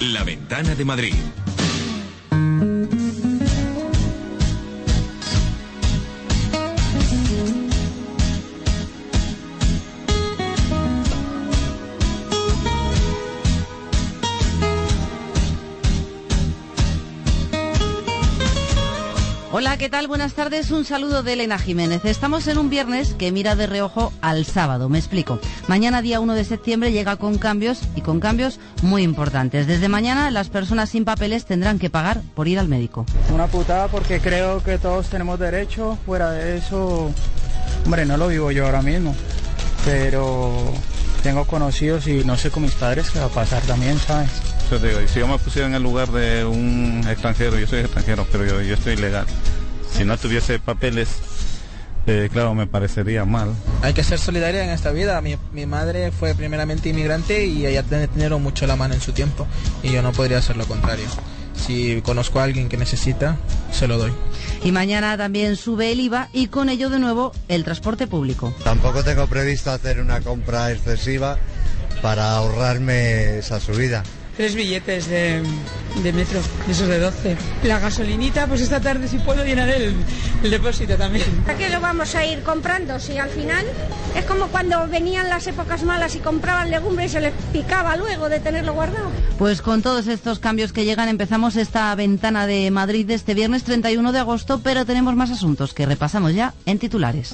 La Ventana de Madrid. Hola, ¿qué tal? Buenas tardes, un saludo de Elena Jiménez. Estamos en un viernes que mira de reojo al sábado, me explico. Mañana, día 1 de septiembre, llega con cambios muy importantes. Desde mañana, las personas sin papeles tendrán que pagar por ir al médico. Una putada porque creo que todos tenemos derecho. Fuera de eso, hombre, no lo vivo yo ahora mismo, pero tengo conocidos y no sé con mis padres qué va a pasar también, ¿sabes? Yo te digo, y si yo me pusiera en el lugar de un extranjero, yo soy extranjero, pero yo estoy ilegal. Si no tuviese papeles, claro, me parecería mal. Hay que ser solidaria en esta vida. Mi madre fue primeramente inmigrante y ella tendieron mucho la mano en su tiempo, y yo no podría hacer lo contrario. Si conozco a alguien que necesita, se lo doy. Y mañana también sube el IVA y con ello de nuevo el transporte público. Tampoco tengo previsto hacer una compra excesiva para ahorrarme esa subida. 3 billetes de metro, de esos de 12. La gasolinita, pues esta tarde si puedo llenar el depósito también. ¿Para qué lo vamos a ir comprando? Si al final es como cuando venían las épocas malas y compraban legumbres y se les picaba luego de tenerlo guardado. Pues con todos estos cambios que llegan empezamos esta ventana de Madrid de este viernes 31 de agosto, pero tenemos más asuntos que repasamos ya en titulares.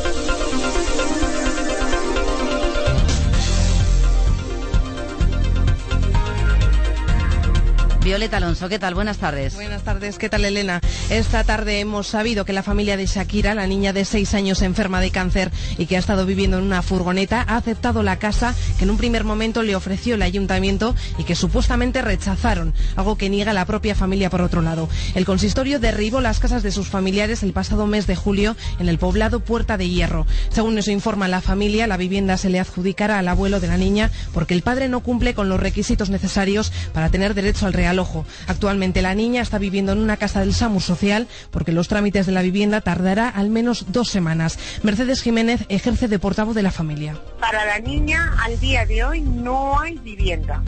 Violeta Alonso, ¿qué tal? Buenas tardes. Buenas tardes, ¿qué tal, Elena? Esta tarde hemos sabido que la familia de Shakira, la niña de 6 años enferma de cáncer y que ha estado viviendo en una furgoneta, ha aceptado la casa que en un primer momento le ofreció el ayuntamiento y que supuestamente rechazaron, algo que niega la propia familia por otro lado. El consistorio derribó las casas de sus familiares el pasado mes de julio en el poblado Puerta de Hierro. Según eso informa la familia, la vivienda se le adjudicará al abuelo de la niña porque el padre no cumple con los requisitos necesarios para tener derecho al realojo. Actualmente la niña está viviendo en una casa del SAMUR Social porque los trámites de la vivienda tardará al menos 2 semanas. Mercedes Jiménez ejerce de portavoz de la familia. Para la niña, al día de hoy, no hay vivienda.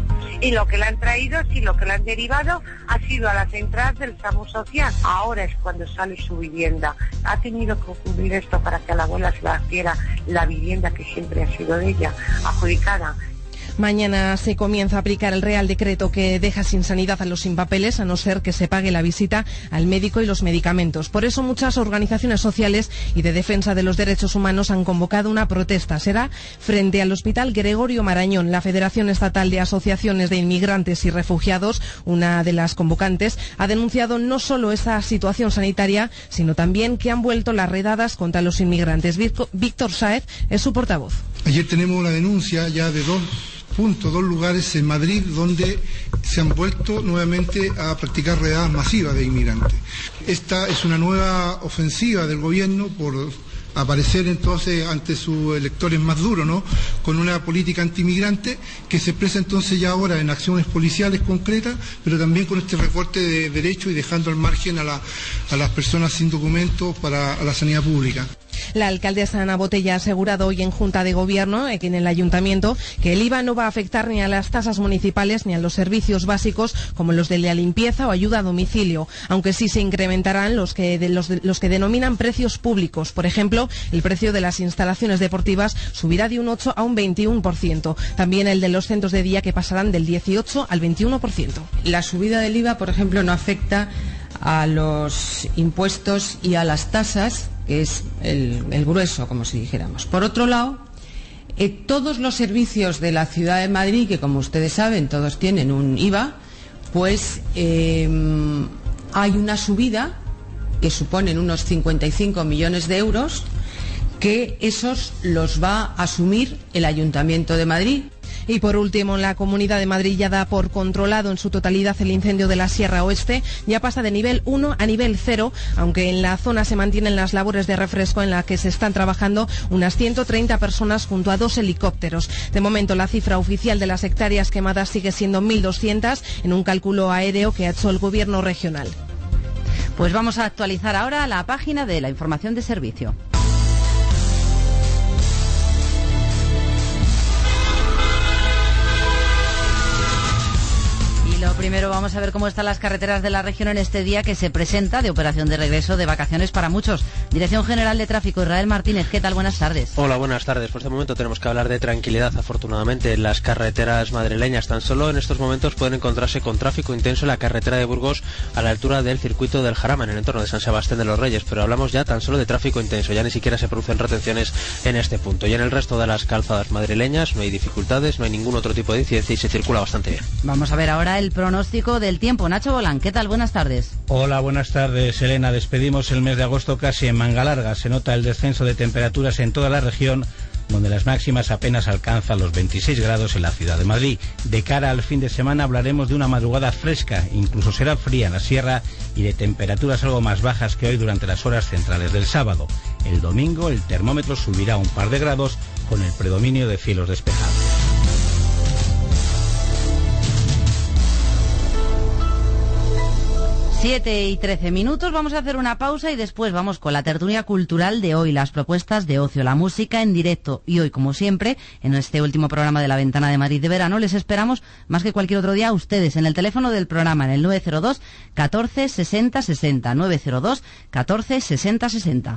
Y lo que le han traído, sí, lo que le han derivado ha sido a las entradas del SAMUR Social. Ahora es cuando sale su vivienda. Ha tenido que ocurrir esto para que a la abuela se le adquiera la vivienda que siempre ha sido de ella, adjudicada. Mañana se comienza a aplicar el Real Decreto que deja sin sanidad a los sin papeles, a no ser que se pague la visita al médico y los medicamentos. Por eso muchas organizaciones sociales y de defensa de los derechos humanos han convocado una protesta. Será frente al Hospital Gregorio Marañón. La Federación Estatal de Asociaciones de Inmigrantes y Refugiados, una de las convocantes, ha denunciado no solo esta situación sanitaria, sino también que han vuelto las redadas contra los inmigrantes. Víctor Sáez es su portavoz. Ayer tenemos la denuncia ya de dos lugares en Madrid donde se han vuelto nuevamente a practicar redadas masivas de inmigrantes. Esta es una nueva ofensiva del gobierno por aparecer entonces ante sus electores más duros, ¿no?, con una política antimigrante que se expresa entonces ya ahora en acciones policiales concretas, pero también con este recorte de derechos y dejando al margen a las personas sin documentos para la sanidad pública. La alcaldesa Ana Botella ha asegurado hoy en Junta de Gobierno, aquí en el Ayuntamiento, que el IVA no va a afectar ni a las tasas municipales ni a los servicios básicos como los de la limpieza o ayuda a domicilio, aunque sí se incrementarán los que denominan precios públicos. Por ejemplo, el precio de las instalaciones deportivas subirá de un 8 a un 21%. También el de los centros de día, que pasarán del 18 al 21%. La subida del IVA, por ejemplo, no afecta a los impuestos y a las tasas, que es el grueso, como si dijéramos. Por otro lado, todos los servicios de la Ciudad de Madrid, que como ustedes saben todos tienen un IVA, pues hay una subida que suponen unos 55 millones de euros, que esos los va a asumir el Ayuntamiento de Madrid. Y por último, la Comunidad de Madrid ya da por controlado en su totalidad el incendio de la Sierra Oeste. Ya pasa de nivel 1 a nivel 0, aunque en la zona se mantienen las labores de refresco en las que se están trabajando unas 130 personas junto a 2 helicópteros. De momento, la cifra oficial de las hectáreas quemadas sigue siendo 1.200 en un cálculo aéreo que ha hecho el Gobierno regional. Pues vamos a actualizar ahora la página de la información de servicio. primero vamos a ver cómo están las carreteras de la región en este día que se presenta de operación de regreso de vacaciones para muchos. Dirección General de Tráfico, Israel Martínez, ¿qué tal? Buenas tardes. Hola, buenas tardes. Pues de momento tenemos que hablar de tranquilidad, afortunadamente, en las carreteras madrileñas. Tan solo en estos momentos pueden encontrarse con tráfico intenso en la carretera de Burgos a la altura del circuito del Jarama, en el entorno de San Sebastián de los Reyes, pero hablamos ya tan solo de tráfico intenso, ya ni siquiera se producen retenciones en este punto. Y en el resto de las calzadas madrileñas no hay dificultades, no hay ningún otro tipo de incidencia y se circula bastante bien. Vamos a ver ahora el pronóstico del tiempo. Nacho Bolán, ¿qué tal? Buenas tardes. Hola, buenas tardes, Elena. Despedimos el mes de agosto casi en manga larga. Se nota el descenso de temperaturas en toda la región, donde las máximas apenas alcanzan los 26 grados en la ciudad de Madrid. De cara al fin de semana hablaremos de una madrugada fresca, incluso será fría en la sierra, y de temperaturas algo más bajas que hoy durante las horas centrales del sábado. El domingo el termómetro subirá un par de grados con el predominio de cielos despejados. 7:13. Vamos a hacer una pausa y después vamos con la tertulia cultural de hoy, las propuestas de ocio, la música en directo. Y hoy, como siempre, en este último programa de La Ventana de Madrid de verano, les esperamos más que cualquier otro día a ustedes en el teléfono del programa, en el 902 14 60 60, 902 14 60 60.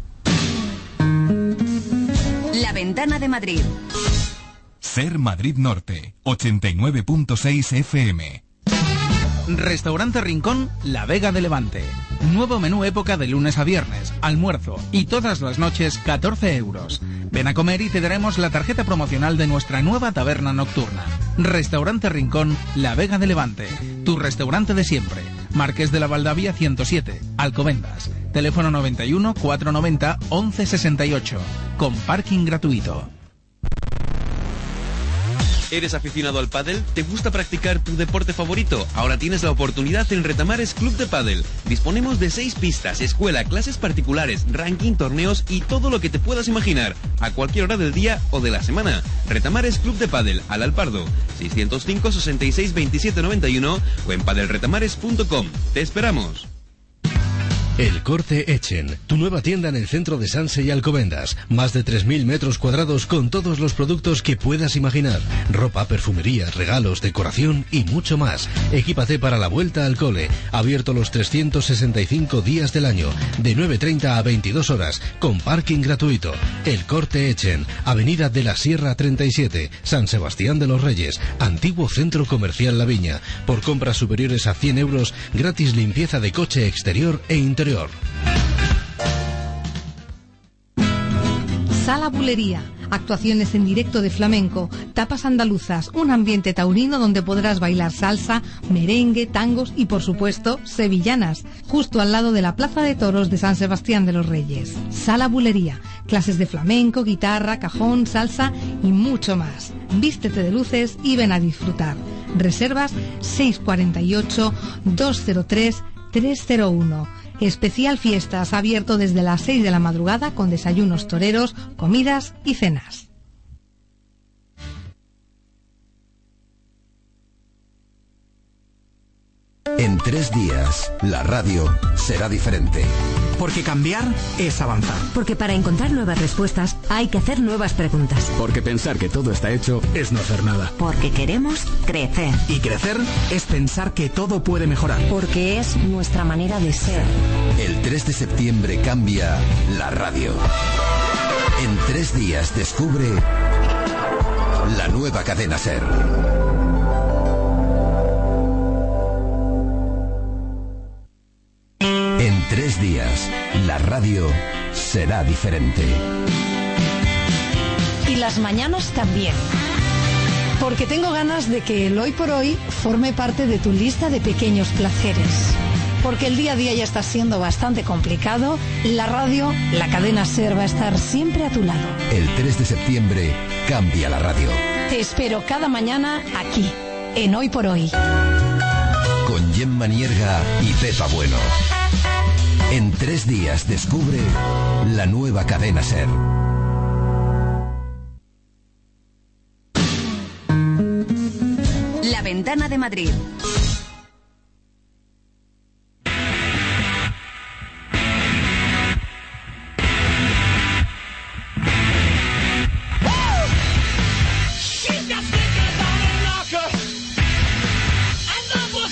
La Ventana de Madrid. Ser Madrid Norte, 89.6 FM. Restaurante Rincón, La Vega de Levante. Nuevo menú época de lunes a viernes, almuerzo y todas las noches 14 euros. Ven a comer y te daremos la tarjeta promocional de nuestra nueva taberna nocturna. Restaurante Rincón, La Vega de Levante. Tu restaurante de siempre. Marqués de la Valdavia 107, Alcobendas. Teléfono 91 490 1168. Con parking gratuito. ¿Eres aficionado al pádel? ¿Te gusta practicar tu deporte favorito? Ahora tienes la oportunidad en Retamares Club de Pádel. Disponemos de 6 pistas, escuela, clases particulares, ranking, torneos y todo lo que te puedas imaginar, a cualquier hora del día o de la semana. Retamares Club de Pádel, al Alpardo, 605 66 27 91 o en padelretamares.com. ¡Te esperamos! El Corte Echen, tu nueva tienda en el centro de Sanse y Alcobendas. Más de 3.000 metros cuadrados con todos los productos que puedas imaginar. Ropa, perfumería, regalos, decoración y mucho más. Equípate para la vuelta al cole. Abierto los 365 días del año, de 9:30 a 22 horas, con parking gratuito. El Corte Echen, Avenida de la Sierra 37, San Sebastián de los Reyes, antiguo Centro Comercial La Viña. Por compras superiores a 100 euros, gratis limpieza de coche exterior e interior. Sala Bulería, actuaciones en directo de flamenco, tapas andaluzas, un ambiente taurino donde podrás bailar salsa, merengue, tangos y por supuesto sevillanas, justo al lado de la Plaza de Toros de San Sebastián de los Reyes. Sala Bulería, clases de flamenco, guitarra, cajón, salsa y mucho más. Vístete de luces y ven a disfrutar. Reservas 648 203 301. Especial Fiestas, abierto desde las 6 de la madrugada con desayunos toreros, comidas y cenas. En 3 días, la radio será diferente. Porque cambiar es avanzar. Porque para encontrar nuevas respuestas hay que hacer nuevas preguntas. Porque pensar que todo está hecho es no hacer nada. Porque queremos crecer. Y crecer es pensar que todo puede mejorar. Porque es nuestra manera de ser. El 3 de septiembre cambia la radio. En 3 días descubre la nueva cadena SER. En 3 días, la radio será diferente. Y las mañanas también. Porque tengo ganas de que el hoy por hoy forme parte de tu lista de pequeños placeres. Porque el día a día ya está siendo bastante complicado. La radio, la cadena SER va a estar siempre a tu lado. El 3 de septiembre cambia la radio. Te espero cada mañana aquí, en Hoy por Hoy. Con Gemma Nierga y Pepa Bueno. En 3 días descubre la nueva cadena SER. La Ventana de Madrid. Number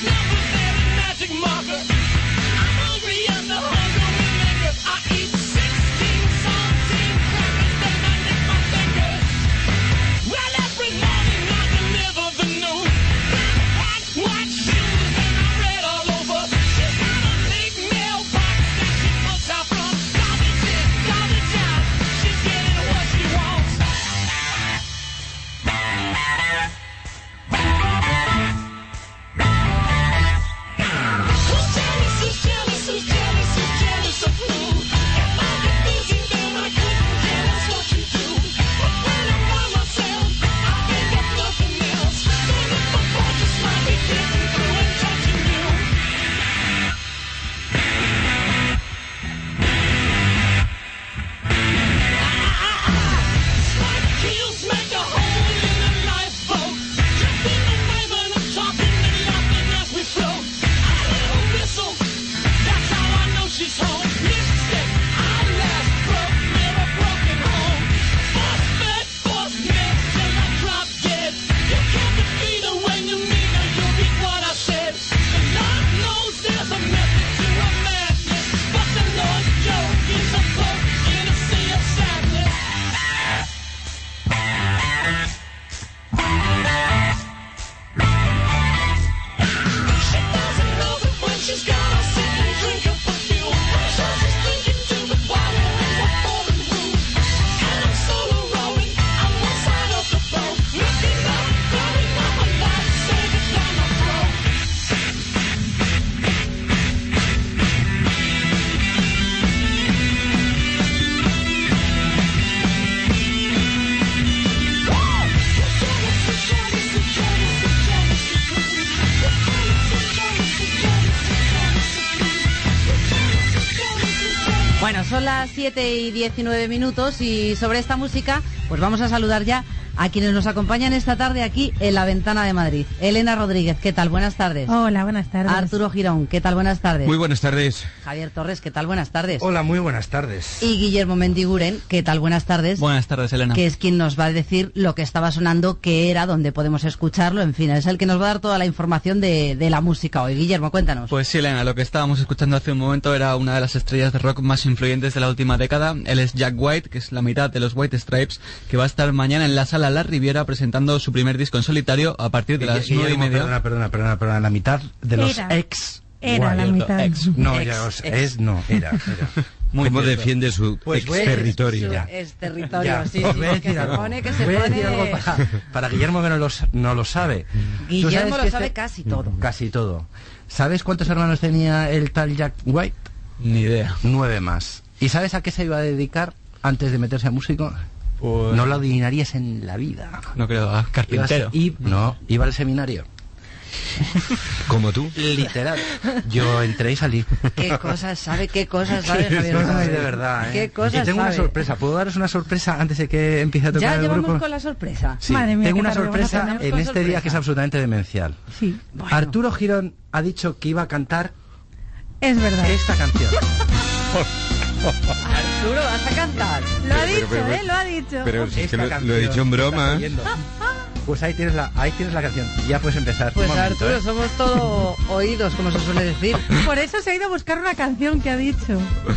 son las 7:19 y sobre esta música pues vamos a saludar ya a quienes nos acompañan esta tarde aquí en la Ventana de Madrid. Elena Rodríguez, ¿qué tal? Buenas tardes. Hola, buenas tardes. Arturo Girón, ¿qué tal? Buenas tardes. Muy buenas tardes. Javier Torres, ¿qué tal? Buenas tardes. Hola, muy buenas tardes. Y Guillermo Mendiguren, ¿qué tal? Buenas tardes. Buenas tardes, Elena. Que es quien nos va a decir lo que estaba sonando, qué era, dónde podemos escucharlo, en fin, es el que nos va a dar toda la información de la música hoy. Guillermo, cuéntanos. Pues sí, Elena, lo que estábamos escuchando hace un momento era una de las estrellas de rock más influyentes de la última década. Él es Jack White, que es la mitad de los White Stripes, que va a estar mañana en la Sala La Riviera presentando su primer disco en solitario a partir de las 9:30. Perdona, la mitad de los ex. Era la mitad. No, era. ¿Cómo defiende su pues ex territorio? Ex territorio, ya. sí, que se pone, que se voy a pone... decir algo para Guillermo, que no lo sabe. Guillermo lo sabe casi todo. Casi todo. ¿Sabes cuántos hermanos tenía el tal Jack White? Ni idea. 9 más. ¿Y sabes a qué se iba a dedicar antes de meterse a músico? Pues... No lo adivinarías en la vida. No creo, a carpintero. Iba al seminario. ¿Como tú? Literal. Yo entré y salí. ¿Qué cosas sabe, Javier? Ay, de verdad, ¿Qué cosas y tengo una sorpresa. ¿Puedo daros una sorpresa antes de que empiece a tocar el grupo? Ya llevamos con la sorpresa. Sí, Madre mía, tengo una sorpresa en este sorpresa. día que es absolutamente demencial. Sí. Bueno. Arturo Girón ha dicho que iba a cantar... Es verdad. Esta canción. Arturo, vas a cantar. Lo ha dicho, lo ha dicho. Pero si es que lo he dicho en broma. Pues ahí tienes la canción. Ya puedes empezar. Pues Arturo, somos todo oídos, como se suele decir. Por eso se ha ido a buscar una canción que ha dicho.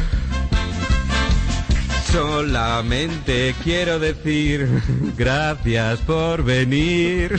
Solamente quiero decir gracias por venir.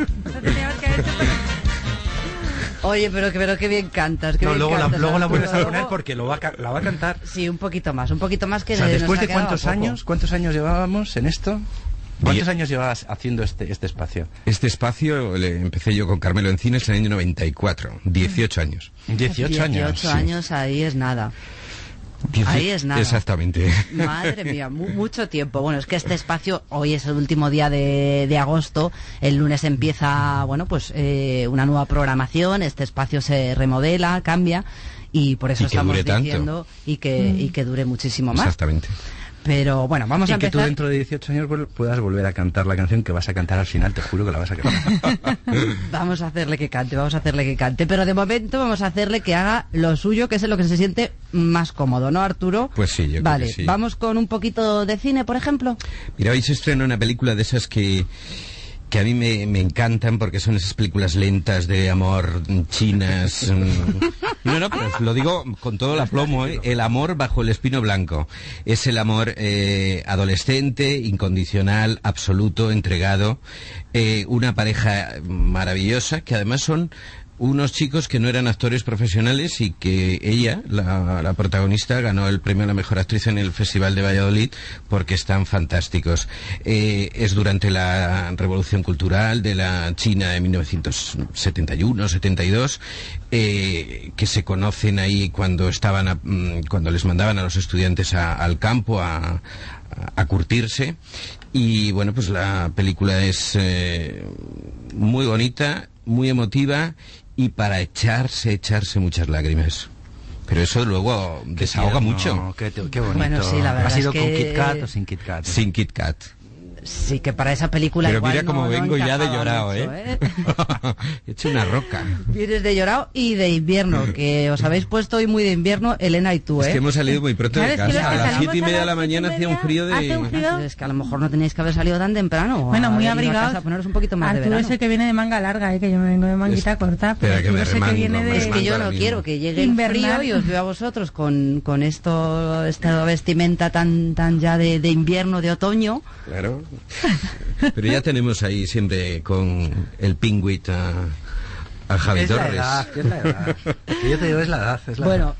Oye, pero qué bien cantas. Luego la vuelves a poner porque la va a cantar. Sí, un poquito más que... O sea, después de ¿cuántos años llevábamos en esto? ¿Cuántos años llevabas haciendo este espacio? Este espacio empecé yo con Carmelo Encinas en el año 94, 18 años. 18 años. 18 años, sí. Ahí es nada. Ahí es nada. Exactamente. Madre mía, mucho tiempo. Bueno, es que este espacio, hoy es el último día de agosto, el lunes empieza, una nueva programación, este espacio se remodela, cambia, y por eso estamos diciendo y que dure muchísimo más. Exactamente. Pero bueno, vamos a empezar. Y que tú dentro de 18 años puedas volver a cantar la canción que vas a cantar al final, te juro que la vas a cantar. Vamos a hacerle que cante. Pero de momento vamos a hacerle que haga lo suyo, que es en lo que se siente más cómodo, ¿no, Arturo? Pues sí, yo vale, creo que sí. Vamos con un poquito de cine, por ejemplo. Mira, hoy se estrena una película de esas que a mí me encantan porque son esas películas lentas de amor chinas. No, pero lo digo con todo el aplomo, ¿eh? El amor bajo el espino blanco. Es el amor adolescente, incondicional, absoluto, entregado. Una pareja maravillosa que además son unos chicos que no eran actores profesionales y que ella, la protagonista, ganó el premio a la mejor actriz en el Festival de Valladolid porque están fantásticos. Es durante la Revolución Cultural de la China de 1971-72 que se conocen ahí cuando les mandaban a los estudiantes al campo a curtirse. Y bueno, pues la película es muy bonita, muy emotiva y para echarse muchas lágrimas. Pero eso luego desahoga mucho. Qué bonito. Bueno, sí, la verdad ¿Ha sido es que... con Kit Kat o sin Kit Kat? Sin Kit Kat. Sí, que para esa película pero igual mira cómo vengo ya de llorado, mucho, He hecho una roca. Vienes de llorado y de invierno, que os habéis puesto hoy muy de invierno, Elena y tú, Es que hemos salido muy pronto de casa. A las 7:30 de la mañana hacía un frío de... Es que a lo mejor no teníais que haber salido tan temprano. Bueno, muy abrigados. A poneros un poquito más Arturo de verano. es el que viene de manga larga, que yo me vengo de manguita corta. Pero que me Arturo es el que viene de... Es que yo no quiero que llegue el frío y os veo a vosotros con esta vestimenta tan ya de invierno, de otoño. Claro. Pero ya tenemos ahí siempre con el pingüit a Javi Torres. Es la edad. Yo te digo, es la edad. Bueno,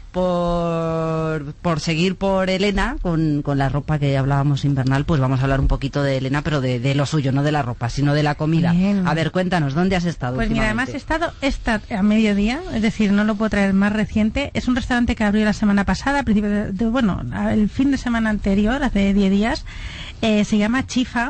por seguir por Elena, con la ropa que hablábamos invernal, pues vamos a hablar un poquito de Elena, pero de lo suyo, no de la ropa, sino de la comida. Bien. A ver, cuéntanos, ¿dónde has estado? Pues mira, además he estado a mediodía, es decir, no lo puedo traer más reciente. Es un restaurante que abrió la semana pasada, el fin de semana anterior, hace 10 días. Se llama Chifa.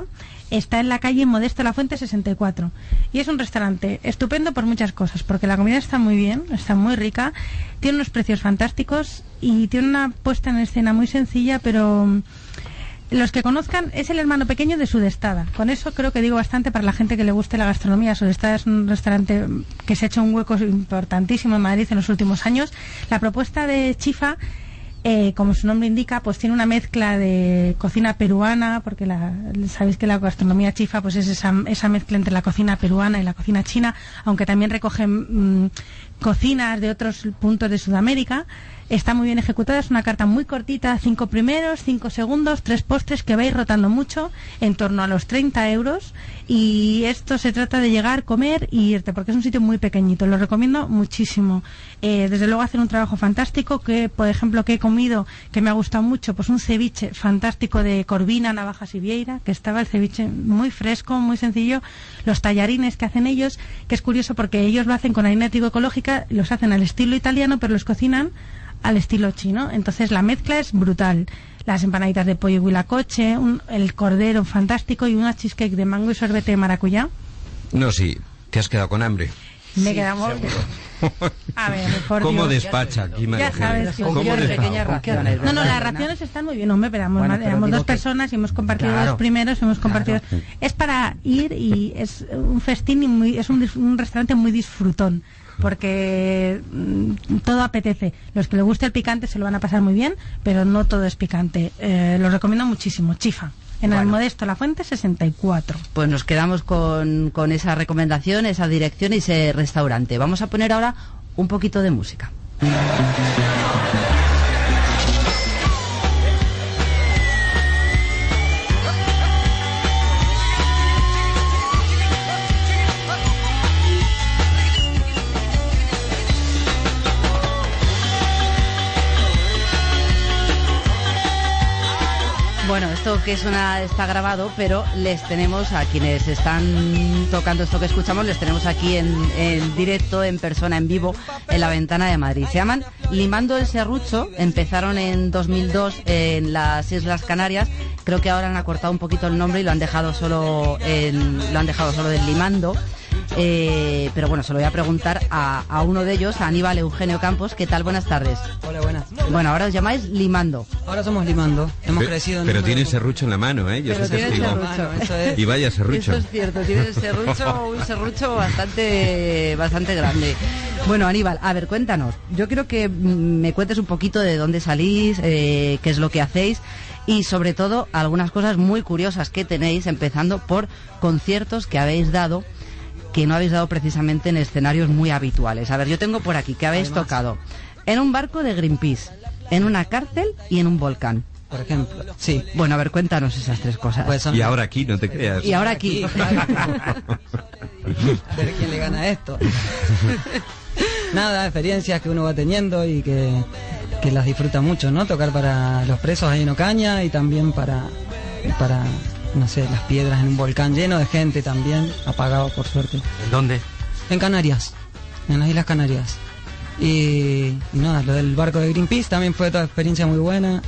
está en la calle Modesto La Fuente 64 y es un restaurante estupendo por muchas cosas, porque la comida está muy bien, está muy rica, tiene unos precios fantásticos y tiene una puesta en escena muy sencilla, pero los que conozcan, es el hermano pequeño de Sudestada. Con eso creo que digo bastante para la gente que le guste la gastronomía. Sudestada es un restaurante que se ha hecho un hueco importantísimo en Madrid en los últimos años. La propuesta de Chifa, como su nombre indica, pues tiene una mezcla de cocina peruana, porque sabéis que la gastronomía chifa pues es esa mezcla entre la cocina peruana y la cocina china, aunque también recogen cocinas de otros puntos de Sudamérica. Está muy bien ejecutada, es una carta muy cortita, 5 primeros, 5 segundos, 3 postres que vais rotando mucho, en torno a los 30 euros, y esto se trata de llegar, comer y irte, porque es un sitio muy pequeñito, lo recomiendo muchísimo. Desde luego hacen un trabajo fantástico, que por ejemplo que he comido, que me ha gustado mucho, pues un ceviche fantástico de corvina, navajas y vieira, que estaba el ceviche muy fresco, muy sencillo, los tallarines que hacen ellos, que es curioso porque ellos lo hacen con harina trigo ecológica, los hacen al estilo italiano, pero los cocinan al estilo chino, entonces la mezcla es brutal. Las empanaditas de pollo y huilacoche, el cordero fantástico y una cheesecake de mango y sorbete de maracuyá. No, sí, te has quedado con hambre. Me quedamos. A ver, por ¿cómo Dios. despacha aquí, María? Ya sabes, ¿Cómo pequeñas raciones. No, las raciones están muy bien, hombre, pero éramos dos personas y hemos compartido los primeros, hemos compartido. Es para ir y es un festín y es un restaurante muy disfrutón, porque todo apetece. Los que les guste el picante se lo van a pasar muy bien, pero no todo es picante. Lo recomiendo muchísimo. Chifa, en el Modesto La Fuente 64. Pues nos quedamos con esa recomendación, esa dirección y ese restaurante. Vamos a poner ahora un poquito de música. Bueno, esto que suena está grabado, pero les tenemos a quienes están tocando esto que escuchamos, les tenemos aquí en directo, en persona, en vivo, en la Ventana de Madrid. Se llaman Limando el Serrucho, empezaron en 2002 en las Islas Canarias, creo que ahora han acortado un poquito el nombre y lo han dejado solo del Limando. Pero bueno, se lo voy a preguntar a uno de ellos, a Aníbal Eugenio Campos. ¿Qué tal? Buenas tardes. Hola, buenas. Bueno, ahora os llamáis Limando. Ahora somos Limando. Hemos crecido en Pero tiene serrucho en la mano, ¿eh? Yo soy testigo. Y vaya serrucho. Eso es cierto, tiene un serrucho bastante grande. Bueno, Aníbal, a ver, cuéntanos. Yo quiero que me cuentes un poquito de dónde salís, qué es lo que hacéis y sobre todo algunas cosas muy curiosas que tenéis, empezando por conciertos que habéis dado, que no habéis dado precisamente en escenarios muy habituales. A ver, yo tengo por aquí que habéis tocado en un barco de Greenpeace, en una cárcel y en un volcán. Por ejemplo, sí. Bueno, a ver, cuéntanos esas tres cosas. Pues y ahora aquí, no te creas. Y ahora aquí. A ver quién le gana a esto. Nada, experiencias que uno va teniendo y que las disfruta mucho, ¿no? Tocar para los presos ahí en Ocaña y también para no sé, las piedras en un volcán lleno de gente también, apagado por suerte. ¿En dónde? En Canarias, en las Islas Canarias. Y nada, lo del barco de Greenpeace también fue toda experiencia muy buena.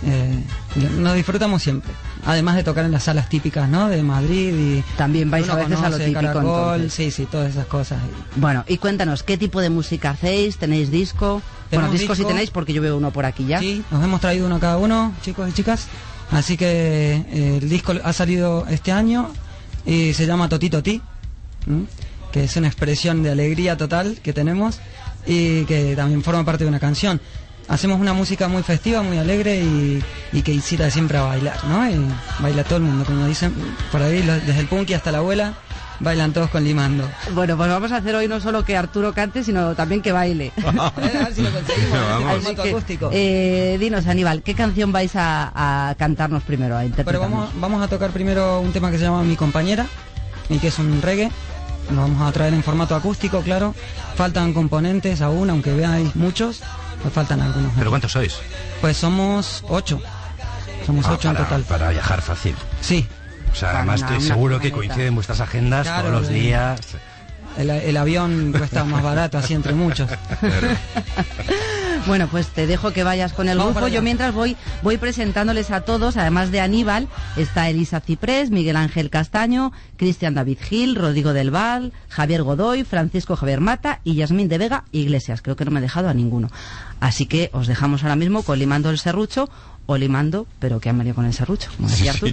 Nos disfrutamos siempre. Además de tocar en las salas típicas, ¿no? De Madrid y también vais a veces conoce, a lo típico. Caracol, sí, todas esas cosas. Bueno, y cuéntanos, ¿qué tipo de música hacéis? ¿Tenéis disco? Bueno, disco sí tenéis porque yo veo uno por aquí ya. Sí, nos hemos traído uno cada uno, chicos y chicas. Así que el disco ha salido este año y se llama Toti Toti, que es una expresión de alegría total que tenemos y que también forma parte de una canción. Hacemos una música muy festiva, muy alegre y que incita siempre a bailar, ¿no? Y baila todo el mundo, como dicen por ahí, desde el punky hasta la abuela, bailan todos con Limando. Bueno, pues vamos a hacer hoy no solo que Arturo cante, sino también que baile. A ver si lo conseguimos. Así que, acústico. Dinos, Aníbal, ¿qué canción vais a cantarnos primero, a interpretarnos? Pero vamos a tocar primero un tema que se llama Mi Compañera, y que es un reggae. Lo vamos a traer en formato acústico, claro. Faltan componentes aún, aunque veáis muchos, pues faltan algunos. ¿Pero cuántos sois? Pues somos 8. Somos 8 en total. Para viajar fácil. Sí. O sea, además estoy seguro que coinciden vuestras agendas todos los días. El avión cuesta más barato, así entre muchos. Bueno, pues te dejo que vayas con el grupo. Yo mientras voy presentándoles a todos, además de Aníbal, está Elisa Ciprés, Miguel Ángel Castaño, Cristian David Gil, Rodrigo del Val, Javier Godoy, Francisco Javier Mata y Yasmín de Vega Iglesias. Creo que no me he dejado a ninguno. Así que os dejamos ahora mismo con Limando el Serrucho, o Limando, pero que han venido con el serrucho, como decía Artur.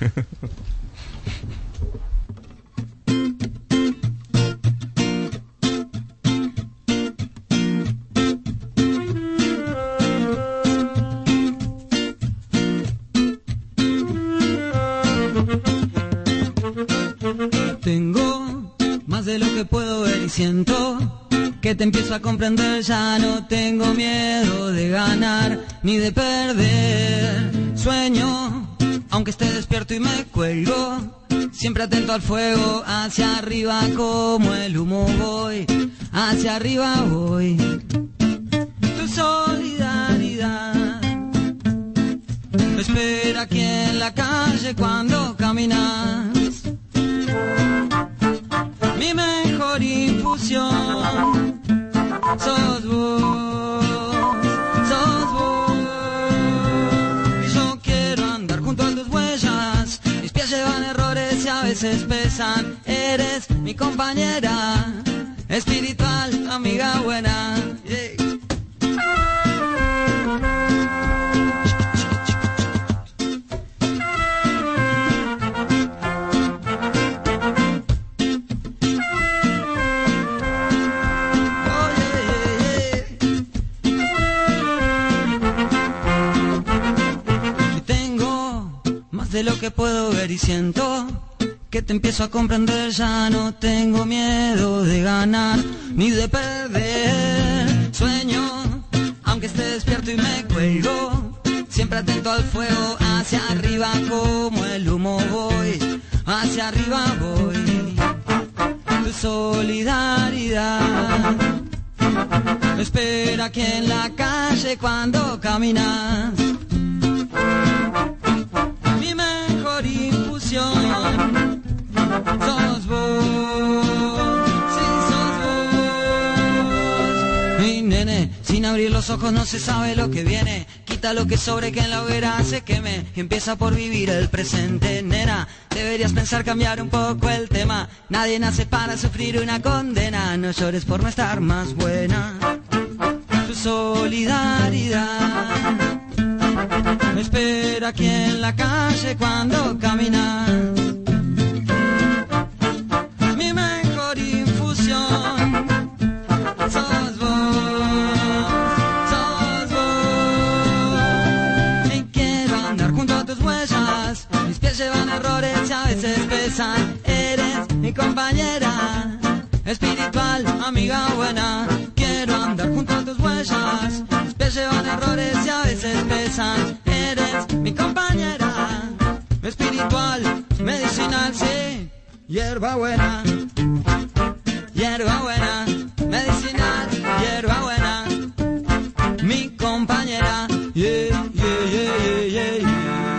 Tengo más de lo que puedo ver y siento que te empiezo a comprender. Ya no tengo miedo de ganar ni de perder. Sueño, aunque esté despierto y me cuelgo, siempre atento al fuego. Hacia arriba como el humo voy, hacia arriba voy. Tu solidaridad me espera aquí en la calle cuando caminas. Mi mejor infusión sos vos, sos vos. Y yo quiero andar junto a tus huellas. Mis pies llevan errores y a veces pesan. Eres mi compañera espiritual, amiga buena. Yeah. De lo que puedo ver y siento que te empiezo a comprender. Ya no tengo miedo de ganar ni de perder. Sueño, aunque esté despierto y me cuelgo, siempre atento al fuego. Hacia arriba como el humo voy, hacia arriba voy. Tu solidaridad me espera aquí en la calle cuando caminas. Mi mejor infusión sos vos, sí sos vos. Mi nene, sin abrir los ojos no se sabe lo que viene. Quita lo que sobre que en la hoguera se queme. Empieza por vivir el presente, nena. Deberías pensar cambiar un poco el tema. Nadie nace para sufrir una condena. No llores por no estar más buena. Tu solidaridad me espera aquí en la calle cuando caminas. Mi mejor infusión sos vos, sos vos. Y quiero andar junto a tus huellas. Mis pies llevan errores y a veces pesan. Eres mi compañera espiritual, amiga buena. Quiero andar junto a tus huellas. Mis pies llevan errores y a veces pesan. Eres mi compañera espiritual, medicinal, sí. Hierba buena, medicinal, hierba buena. Mi compañera, yeah, yeah, yeah, yeah, yeah.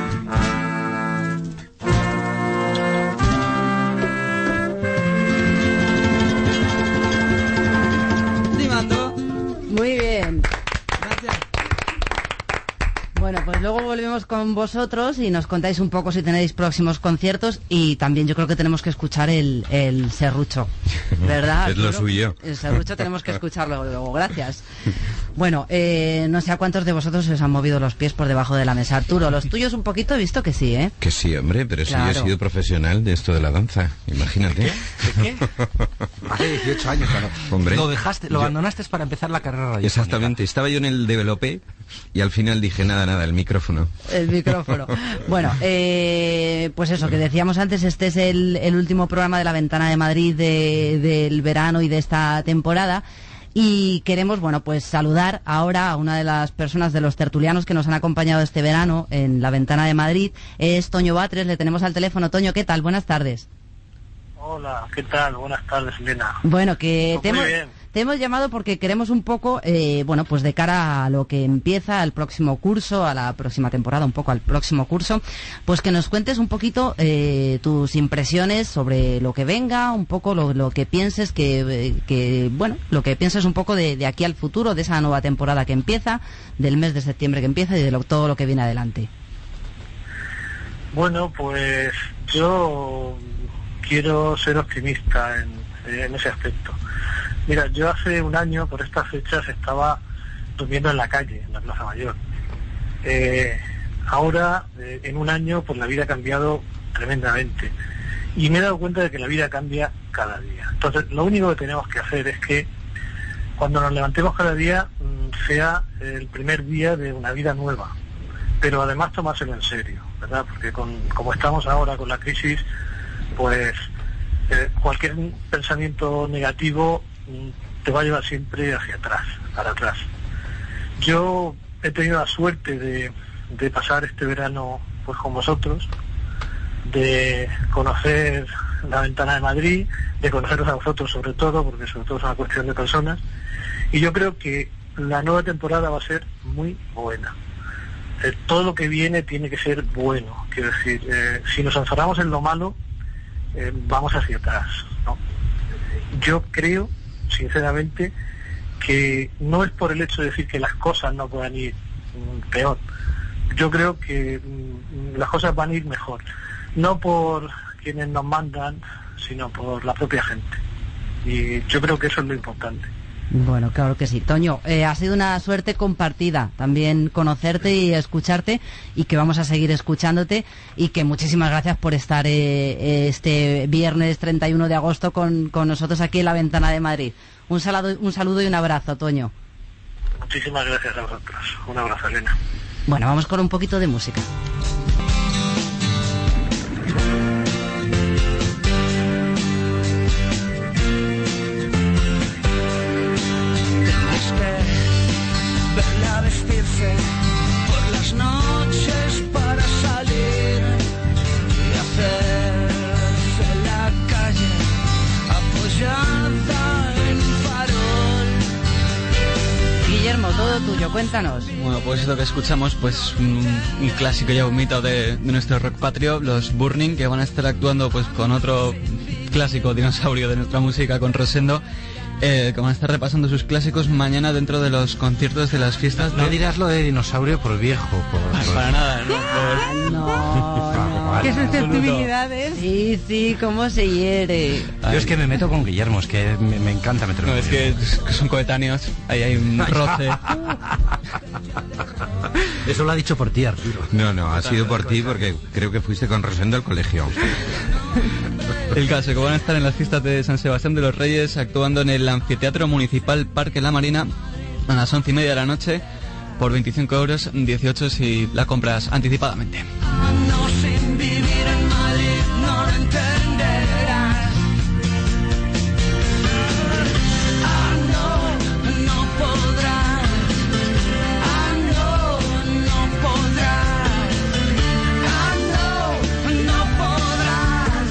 Muy bien. Gracias. Bueno, pues luego volvemos con vosotros y nos contáis un poco si tenéis próximos conciertos, y también yo creo que tenemos que escuchar el serrucho, ¿verdad? Es lo suyo. El serrucho tenemos que escucharlo luego, gracias. Bueno, no sé a cuántos de vosotros se os han movido los pies por debajo de la mesa. Arturo, los tuyos un poquito, he visto que sí, ¿eh? Que sí, hombre, pero claro. Si yo he sido profesional de esto de la danza, imagínate. ¿De qué? Hace 18 años, claro. Hombre, lo abandonaste para empezar la carrera radiofónica. Exactamente, estaba yo en el developé y al final dije nada, el micrófono. El micrófono. Bueno, pues eso, que decíamos antes, este es el último programa de La Ventana de Madrid del verano y de esta temporada. Y queremos, bueno, pues saludar ahora a una de las personas, de los tertulianos que nos han acompañado este verano en La Ventana de Madrid. Es Toño Batres, le tenemos al teléfono. Toño, ¿qué tal? Buenas tardes. Hola, ¿qué tal? Buenas tardes, Elena. Bueno, que Te hemos llamado porque queremos un poco, bueno, pues de cara a lo que empieza el próximo curso, a la próxima temporada, un poco al próximo curso, pues que nos cuentes un poquito tus impresiones sobre lo que venga, un poco lo que pienses bueno, lo que pienses un poco de aquí al futuro, de esa nueva temporada que empieza, del mes de septiembre que empieza y de todo lo que viene adelante. Bueno, pues yo quiero ser optimista en ese aspecto. Mira, yo hace un año, por estas fechas, estaba durmiendo en la calle, en la Plaza Mayor. Ahora, en un año, pues la vida ha cambiado tremendamente. Y me he dado cuenta de que la vida cambia cada día. Entonces, lo único que tenemos que hacer es que cuando nos levantemos cada día sea el primer día de una vida nueva. Pero además tomárselo en serio, ¿verdad? Porque como estamos ahora con la crisis, pues cualquier pensamiento negativo te va a llevar siempre hacia atrás, para atrás. Yo he tenido la suerte de pasar este verano pues con vosotros, de conocer la Ventana de Madrid, de conoceros a vosotros sobre todo, porque sobre todo es una cuestión de personas, y yo creo que la nueva temporada va a ser muy buena. Todo lo que viene tiene que ser bueno, quiero decir, si nos encerramos en lo malo, vamos hacia atrás, ¿no? Yo creo, sinceramente, que no es por el hecho de decir que las cosas no puedan ir peor. Yo creo que las cosas van a ir mejor, no por quienes nos mandan, sino por la propia gente. Y yo creo que eso es lo importante. Bueno, claro que sí. Toño, ha sido una suerte compartida también conocerte y escucharte, y que vamos a seguir escuchándote, y que muchísimas gracias por estar este viernes 31 de agosto con nosotros aquí en la Ventana de Madrid. Un saludo y un abrazo, Toño. Muchísimas gracias a vosotros. Un abrazo, Elena. Bueno, vamos con un poquito de música. Verla vestirse por las noches para salir y hacerse la calle apoyada en un farol. Guillermo, todo tuyo, cuéntanos. Bueno, pues esto que escuchamos, pues un clásico ya, un mito de nuestro rock patrio, los Burning, que van a estar actuando pues con otro clásico dinosaurio de nuestra música, con Rosendo, que van a estar repasando sus clásicos mañana dentro de los conciertos de las fiestas. No dirás lo de dinosaurio por viejo. Para nada, ¿no? No. Qué susceptibilidades. Sí, cómo se hiere. Yo es que me meto con Guillermo, es que me encanta meterme con Guillermo. Es que son coetáneos, ahí hay un roce. Eso lo ha dicho por ti, Arturo. No, ha sido por ti, porque creo que fuiste con Rosendo al colegio. El caso, que van a estar en las fiestas de San Sebastián de los Reyes, actuando en el Anfiteatro Municipal Parque La Marina a las 11:30 de la noche por 25 euros, 18 si la compras anticipadamente. No, sin vivir en Madrid no lo entenderás. No podrás. No podrás. No podrás.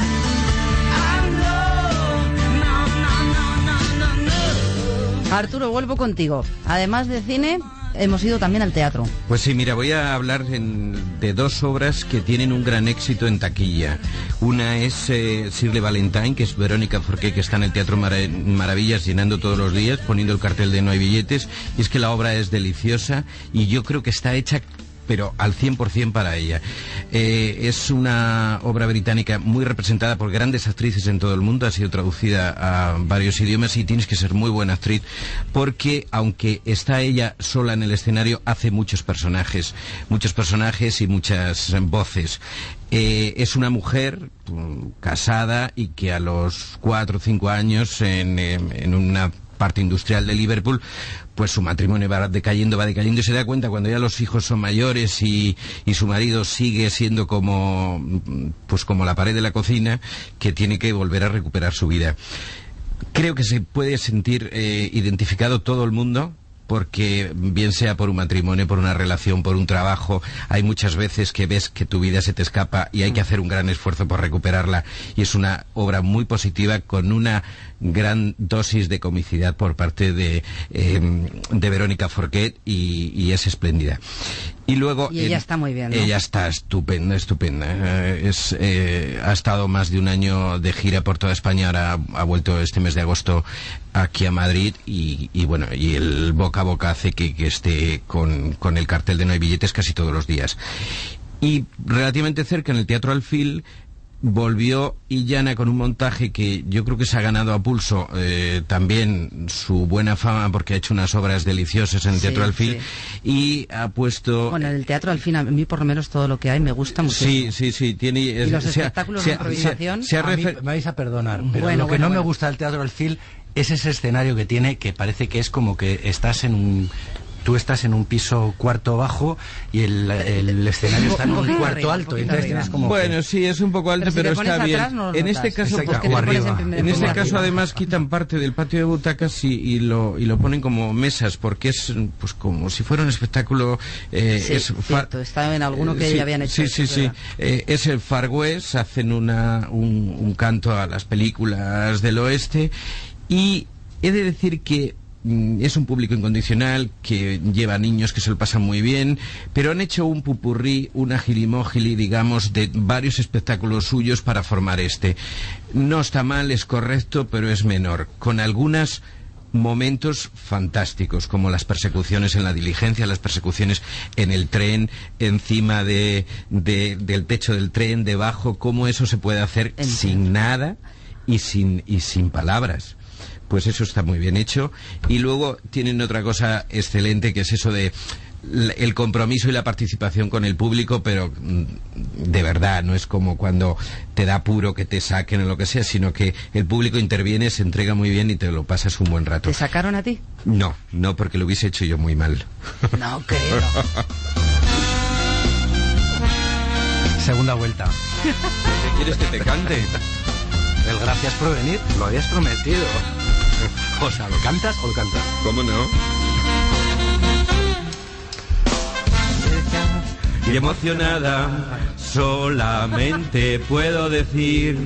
No. Arturo, vuelvo contigo. Además de cine, hemos ido también al teatro. Pues sí, mira, voy a hablar de dos obras que tienen un gran éxito en taquilla. Una es Shirley Valentine, que es Verónica Forqué, que está en el Teatro Maravillas llenando todos los días, poniendo el cartel de no hay billetes. Y es que la obra es deliciosa y yo creo que está hecha pero al 100% para ella. Es una obra británica muy representada por grandes actrices en todo el mundo, ha sido traducida a varios idiomas y tienes que ser muy buena actriz porque aunque está ella sola en el escenario, hace muchos personajes y muchas voces. Es una mujer casada y que a los 4 o 5 años en una parte industrial de Liverpool, pues su matrimonio va decayendo y se da cuenta cuando ya los hijos son mayores y su marido sigue siendo como la pared de la cocina, que tiene que volver a recuperar su vida. Creo que se puede sentir identificado todo el mundo porque bien sea por un matrimonio, por una relación, por un trabajo, hay muchas veces que ves que tu vida se te escapa y hay que hacer un gran esfuerzo por recuperarla, y es una obra muy positiva con una gran dosis de comicidad por parte de Verónica Forqué, y es espléndida. Y luego ella está muy bien, ¿no? Ella está estupenda. Ha estado más de un año de gira por toda España, ahora ha vuelto este mes de agosto aquí a Madrid, y bueno, y el boca a boca hace que esté con el cartel de No hay billetes casi todos los días. Y relativamente cerca, en el Teatro Alfil, volvió Illana con un montaje que yo creo que se ha ganado a pulso también su buena fama, porque ha hecho unas obras deliciosas en el Teatro Alfil, y ha puesto... Bueno, en el Teatro Alfil, a mí por lo menos todo lo que hay me gusta mucho. Sí, tiene... Y los espectáculos de improvisación... A mí me vais a perdonar, pero lo que no me gusta del Teatro Alfil es ese escenario que tiene, que parece que es como que estás en un... Tú estás en un piso cuarto bajo y el escenario está en un cuarto alto, y entonces tienes como... Bueno, sí, es un poco alto, pero está bien. En este caso, además quitan parte del patio de butacas y lo ponen como mesas, porque es pues como si fuera un espectáculo... está en alguno que ya habían hecho. Sí. Es el Far West, hacen un canto a las películas del oeste, y he de decir que es un público incondicional, que lleva niños que se lo pasan muy bien, pero han hecho un pupurrí, una gilimógili, digamos, de varios espectáculos suyos para formar este. No está mal, es correcto, pero es menor, con algunos momentos fantásticos, como las persecuciones en la diligencia, las persecuciones en el tren, encima del techo del tren, debajo, cómo eso se puede hacer sin nada y sin palabras. Pues eso está muy bien hecho. Y luego tienen otra cosa excelente, que es eso de el compromiso y la participación con el público, pero de verdad, no es como cuando te da apuro que te saquen o lo que sea, sino que el público interviene, se entrega muy bien y te lo pasas un buen rato. ¿Te sacaron a ti? No, porque lo hubiese hecho yo muy mal. No creo. Segunda vuelta. ¿Qué quieres que te cante? El gracias por venir, lo habías prometido. O sea, ¿lo cantas o lo cantas? ¿Cómo no? Y emocionada, solamente puedo decir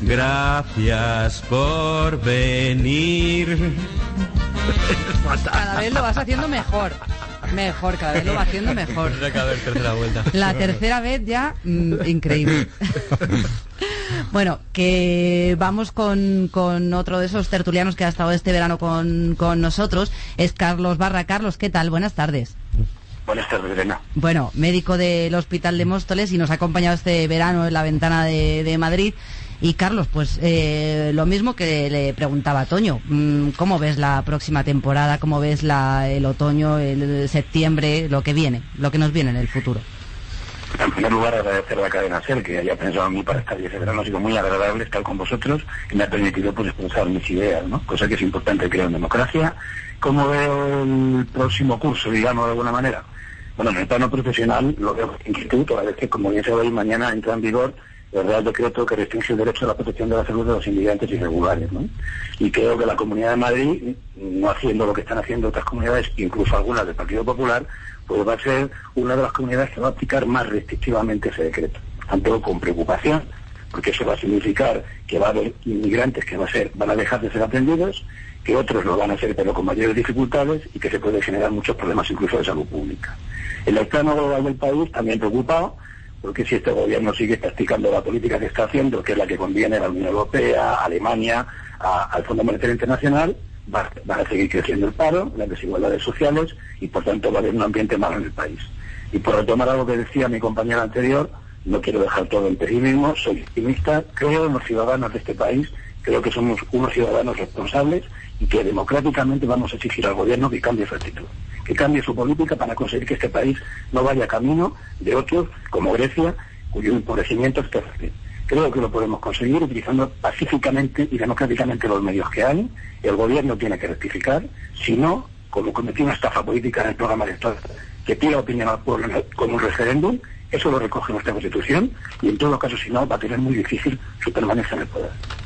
gracias por venir. Cada vez lo vas haciendo mejor. Cada vez lo va haciendo mejor. Tercera vuelta. La tercera vez ya, increíble. Bueno, que vamos con otro de esos tertulianos que ha estado este verano con nosotros. Es Carlos Barra. Carlos, ¿qué tal? Buenas tardes. Buenas tardes, Elena. Bueno, médico del Hospital de Móstoles, y nos ha acompañado este verano en la ventana de Madrid. Y Carlos, pues lo mismo que le preguntaba a Toño, ¿cómo ves la próxima temporada? ¿Cómo ves el otoño, el septiembre, lo que nos viene en el futuro? En primer lugar, agradecer a la cadena SER que haya pensado en mí para estar ese verano. Ha sido muy agradable estar con vosotros y me ha permitido pues expresar mis ideas, ¿no? Cosa que es importante, creo, en democracia. ¿Cómo veo el próximo curso, digamos, de alguna manera? Bueno, en el plano profesional lo veo con inquietud, toda vez que, como bien sabéis, mañana entra en vigor el Real Decreto que restringe el derecho a la protección de la salud de los inmigrantes irregulares, ¿no? Y creo que la Comunidad de Madrid, no haciendo lo que están haciendo otras comunidades, incluso algunas del Partido Popular, pues va a ser una de las comunidades que va a aplicar más restrictivamente ese decreto. Tanto con preocupación, porque eso va a significar que va a haber inmigrantes que van a dejar de ser atendidos, que otros lo van a hacer pero con mayores dificultades, y que se puede generar muchos problemas incluso de salud pública. En el plano global del país también preocupado, porque si este gobierno sigue practicando la política que está haciendo, que es la que conviene a la Unión Europea, a Alemania, al Fondo Monetario Internacional, va a seguir creciendo el paro, las desigualdades sociales, y por tanto va a haber un ambiente malo en el país. Y por retomar algo que decía mi compañera anterior, no quiero dejar todo en pesimismo, soy optimista, creo en los ciudadanos de este país, creo que somos unos ciudadanos responsables y que democráticamente vamos a exigir al gobierno que cambie su actitud, que cambie su política para conseguir que este país no vaya camino de otros, como Grecia, cuyo empobrecimiento es terrible. Creo que lo podemos conseguir utilizando pacíficamente y democráticamente los medios que hay. El gobierno tiene que rectificar, si no, como cometió una estafa política en el programa electoral, que pida opinión al pueblo con un referéndum, eso lo recoge nuestra Constitución, y en todos los casos, si no, va a tener muy difícil su permanencia en el poder.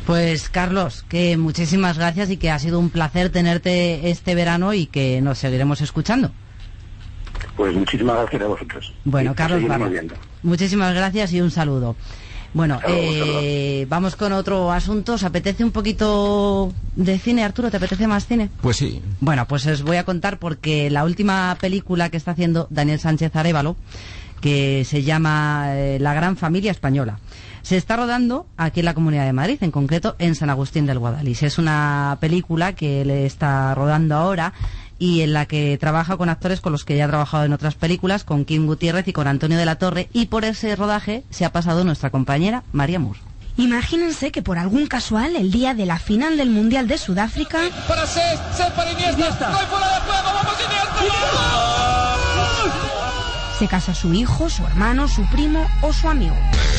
Pues Carlos, que muchísimas gracias y que ha sido un placer tenerte este verano y que nos seguiremos escuchando. Pues muchísimas gracias a vosotros. Bueno, Carlos Barra, muchísimas gracias y un saludo. Bueno, vamos con otro asunto. ¿Os apetece un poquito de cine, Arturo? ¿Te apetece más cine? Pues sí. Bueno, pues os voy a contar porque la última película que está haciendo Daniel Sánchez Arévalo, que se llama La Gran Familia Española, se está rodando aquí en la Comunidad de Madrid, en concreto en San Agustín del Guadalís. Es una película que él está rodando ahora y en la que trabaja con actores con los que ya ha trabajado en otras películas, con Kim Gutiérrez y con Antonio de la Torre, y por ese rodaje se ha pasado nuestra compañera María Moore. Imagínense que por algún casual, el día de la final del Mundial de Sudáfrica... Para Cesc, para Iniesta, no hay fuera de juego, vamos Iniesta. Se casa su hijo, su hermano, su primo o su amigo.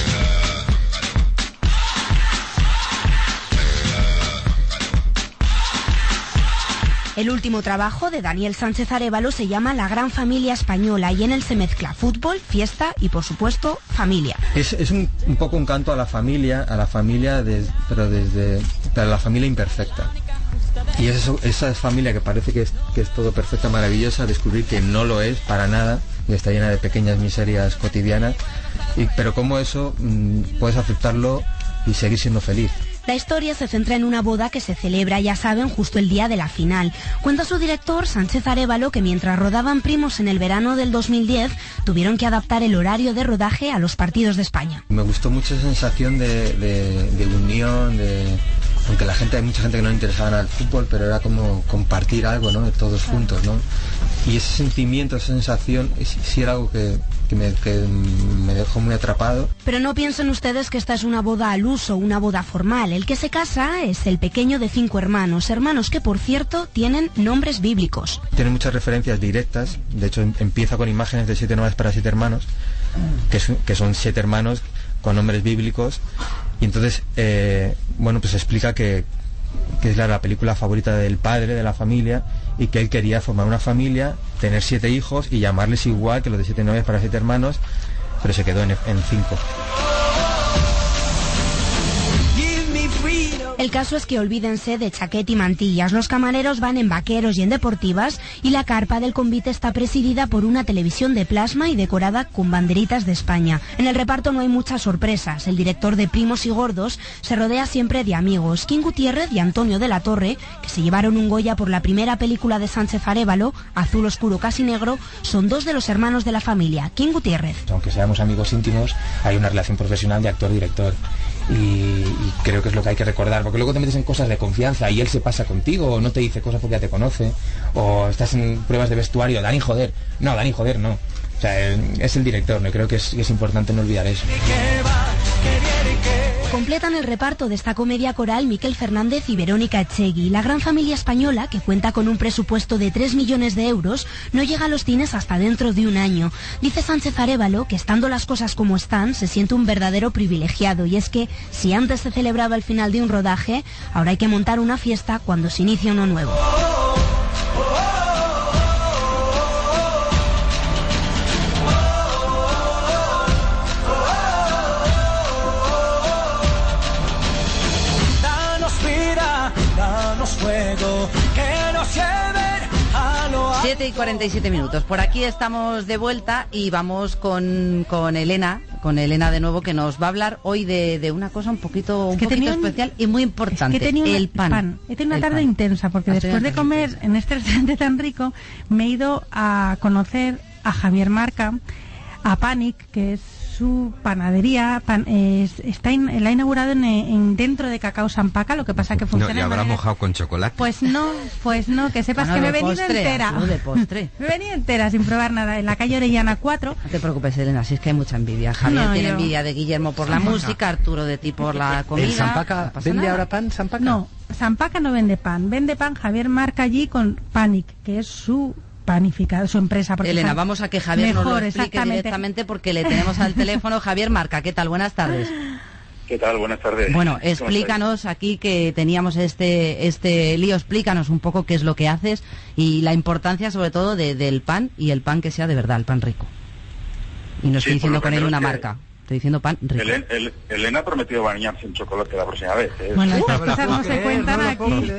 El último trabajo de Daniel Sánchez Arévalo se llama La Gran Familia Española y en él se mezcla fútbol, fiesta y, por supuesto, familia. Es un poco un canto a la familia, pero la familia imperfecta. Y esa familia que parece que es todo perfecta, maravillosa, descubrir que no lo es para nada y está llena de pequeñas miserias cotidianas, pero cómo eso puedes aceptarlo y seguir siendo feliz. La historia se centra en una boda que se celebra, ya saben, justo el día de la final. Cuenta su director, Sánchez Arévalo, que mientras rodaban Primos en el verano del 2010, tuvieron que adaptar el horario de rodaje a los partidos de España. Me gustó mucho esa sensación de unión, aunque hay mucha gente que no le interesaba nada el fútbol, pero era como compartir algo, ¿no? De todos juntos, ¿no? Y ese sentimiento, esa sensación, sí era algo que me dejó muy atrapado. Pero no piensen ustedes que esta es una boda al uso, una boda formal. El que se casa es el pequeño de 5 hermanos que, por cierto, tienen nombres bíblicos. Tiene muchas referencias directas, de hecho empieza con imágenes de 7 novias para 7 hermanos, que son 7 hermanos con nombres bíblicos, y entonces, pues explica que es la película favorita del padre de la familia y que él quería formar una familia, tener 7 hijos y llamarles igual que los de 7 novias para 7 hermanos, pero se quedó en 5. El caso es que olvídense de chaqueta y mantillas. Los camareros van en vaqueros y en deportivas y la carpa del convite está presidida por una televisión de plasma y decorada con banderitas de España. En el reparto no hay muchas sorpresas. El director de Primos y Gordos se rodea siempre de amigos. Kim Gutiérrez y Antonio de la Torre, que se llevaron un Goya por la primera película de Sánchez Arévalo, Azul Oscuro Casi Negro, son 2 de los hermanos de la familia. Kim Gutiérrez. Aunque seamos amigos íntimos, hay una relación profesional de actor-director. Y creo que es lo que hay que recordar, porque luego te metes en cosas de confianza y él se pasa contigo, o no te dice cosas porque ya te conoce, o estás en pruebas de vestuario, Dani joder, no. O sea, es el director, ¿no? Creo que es importante no olvidar eso. Completan el reparto de esta comedia coral Miquel Fernández y Verónica Echegui. La Gran Familia Española, que cuenta con un presupuesto de 3 millones de euros, no llega a los cines hasta dentro de un año. Dice Sánchez Arévalo que, estando las cosas como están, se siente un verdadero privilegiado, y es que si antes se celebraba el final de un rodaje, ahora hay que montar una fiesta cuando se inicia uno nuevo. Fuego, que nos lleven a lo 7:47 minutos. Por aquí estamos de vuelta y vamos con Elena de nuevo, que nos va a hablar hoy de una cosa un poquito especial y muy importante. Es que tenía el pan. He tenido una tarde intensa porque después de comer en este restaurante tan rico me he ido a conocer a Javier Marca, a Panic, que es su panadería, la ha inaugurado dentro de Cacao San Paca. Lo que pasa que funciona. No, ¿y habrá mojado con chocolate? Pues no, que sepas que me he venido entera. De postre. Me he venido entera sin probar nada, en la calle Orellana 4. No te preocupes, Elena, si es que hay mucha envidia. Javier tiene envidia de Guillermo por la música, Arturo de ti por la comida. ¿El San Paca vende ahora pan, San Paca? No, San Paca no vende pan Javier Marca allí con Panic, que es su panificado, su empresa. Elena, vamos a que Javier nos lo explique directamente porque le tenemos al teléfono. Javier Marca, ¿qué tal? Buenas tardes. ¿Qué tal? Buenas tardes. Bueno, explícanos aquí que teníamos este lío, explícanos un poco qué es lo que haces y la importancia sobre todo del pan, y el pan que sea de verdad, el pan rico. Y no estoy diciendo con él una marca. Estoy diciendo pan rico. Elena ha prometido bañarse en chocolate la próxima vez. Bueno, estas cosas no se cuentan aquí.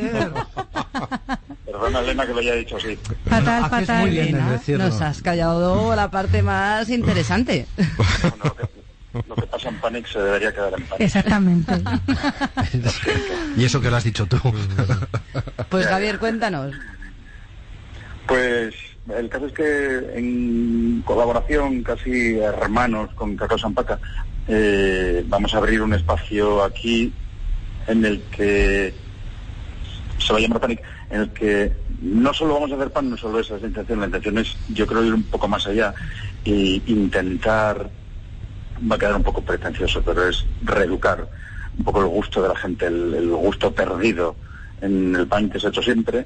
Perdona, Elena, que lo haya dicho así. Fatal, muy bien en Elena, decirlo. nos has callado la parte más interesante. Lo que pasa en Panic se debería quedar en Panic. Exactamente. Y eso que lo has dicho tú. Pues Javier, cuéntanos. Pues el caso es que en colaboración, casi hermanos con Cacao Sampaca, vamos a abrir un espacio aquí en el que se va a llamar Panic, en el que no solo vamos a hacer pan, no solo esa es la intención es, yo creo, ir un poco más allá e intentar, va a quedar un poco pretencioso, pero es reeducar un poco el gusto de la gente, el gusto perdido en el pan que se ha hecho siempre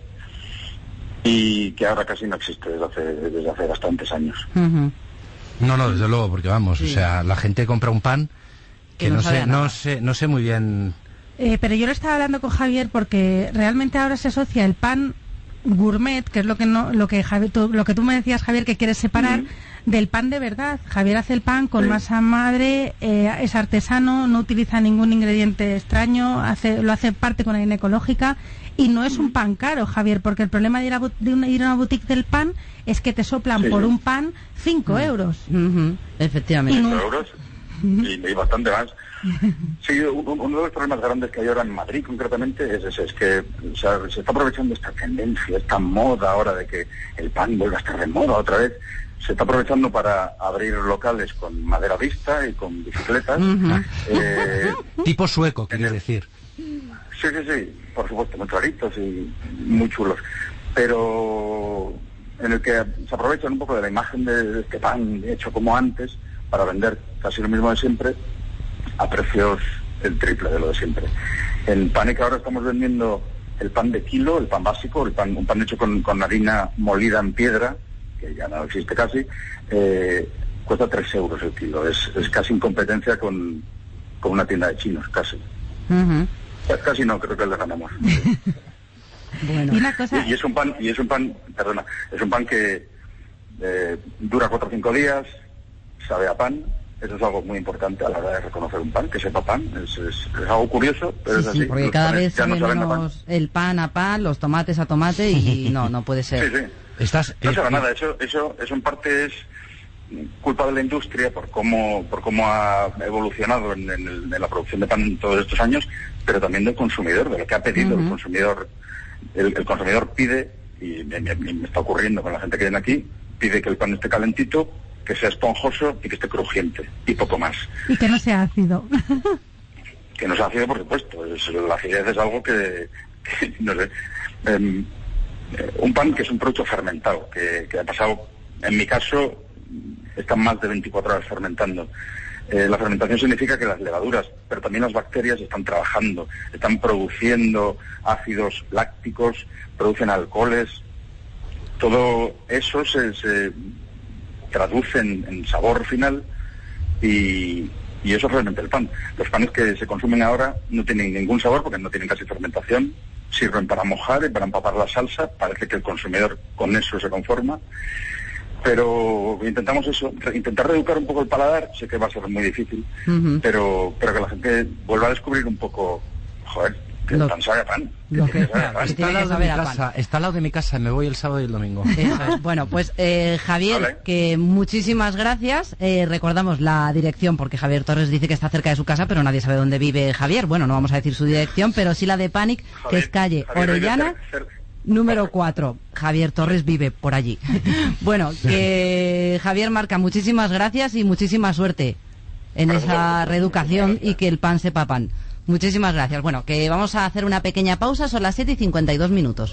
y que ahora casi no existe desde hace bastantes años. Uh-huh. No, desde luego, porque vamos, Sí. o sea, la gente compra un pan que no sabe a nada. no sé muy bien. Pero yo lo estaba hablando con Javier porque realmente ahora se asocia el pan gourmet, que es lo que tú me decías, Javier, que quieres separar del pan de verdad. Javier hace el pan con masa madre, es artesano, no utiliza ningún ingrediente extraño, lo hace parte con harina ecológica y no es un pan caro, Javier, porque el problema de ir a una boutique del pan es que te soplan por un pan 5 euros. Efectivamente. 5 euros y bastante más. Sí, uno de los problemas grandes que hay ahora en Madrid concretamente es ese, es que se está aprovechando esta tendencia, esta moda ahora de que el pan vuelva a estar de moda otra vez. Se está aprovechando para abrir locales con madera vista y con bicicletas. Tipo sueco, quieres decir. Sí, por supuesto, muy claritos y muy chulos. Pero en el que se aprovechan un poco de la imagen de este pan hecho como antes para vender casi lo mismo de siempre a precios el triple de lo de siempre. En Panic ahora estamos vendiendo el pan de kilo, el pan básico, un pan hecho con harina molida en piedra, que ya no existe casi, cuesta 3 euros el kilo. Es casi en competencia con una tienda de chinos, casi. Casi no, creo que le ganamos. Bueno. Y una cosa... Y es un pan que dura 4 o 5 días, sabe a pan. Eso es algo muy importante a la hora de reconocer un pan, que sepa pan. Es algo curioso, pero es así. Sí, porque Los cada panes vez ya no sabe saben a pan. menos el pan a pan, los tomates a tomate y no puede ser. Sí. No sabe nada. Eso en parte es culpa de la industria por cómo ha evolucionado en la producción de pan en todos estos años, pero también del consumidor, de lo que ha pedido el consumidor. El consumidor pide, y me está ocurriendo con la gente que viene aquí, pide que el pan esté calentito, que sea esponjoso y que esté crujiente, y poco más. Y que no sea ácido. Que no sea ácido, por supuesto. La acidez es algo que no sé. Un pan que es un producto fermentado, que ha pasado, en mi caso, están más de 24 horas fermentando. La fermentación significa que las levaduras, pero también las bacterias están trabajando, están produciendo ácidos lácticos, producen alcoholes. Todo eso se traduce en sabor final y eso es realmente el pan. Los panes que se consumen ahora no tienen ningún sabor porque no tienen casi fermentación, sirven para mojar y para empapar la salsa. Parece que el consumidor con eso se conforma, pero intentamos intentar reeducar un poco el paladar. Sé que va a ser muy difícil, pero que la gente vuelva a descubrir un poco, que el pan sabe a pan. Está al lado de mi casa, me voy el sábado y el domingo. Eso es. Bueno, pues Javier, que muchísimas gracias. Recordamos la dirección, porque Javier Torres dice que está cerca de su casa, pero nadie sabe dónde vive Javier. Bueno, no vamos a decir su dirección, pero sí la de Panic, que es calle Orellana, número 4. Javier Torres vive por allí. Bueno, que Javier Marca, muchísimas gracias y muchísima suerte en esa reeducación y que el pan sepa pan. Muchísimas gracias. Bueno, que vamos a hacer una pequeña pausa, son las 7:52.